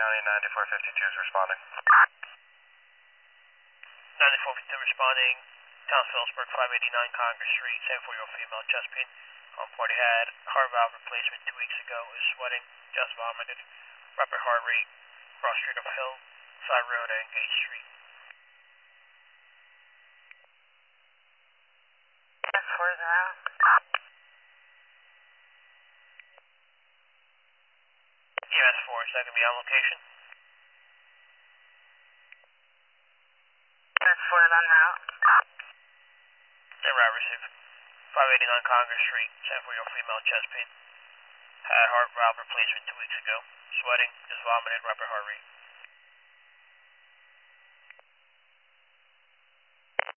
County, 9452 is responding. 9452 responding. Town Phillipsburg, 589 Congress Street, 7-4-year-old female, chest pain. Home party had heart valve replacement 2 weeks ago, is sweating, just vomited. Rapid heart rate, cross street of Hillside Road and Gate Street. That's 4 is out. EMS 4, is that going to be on location? That's 4 is on route. And route received. 589 Congress Street, 7-4-year-old female, chest pain. Had heart valve replacement 2 weeks ago. Sweating, just vomited, rapid heart rate.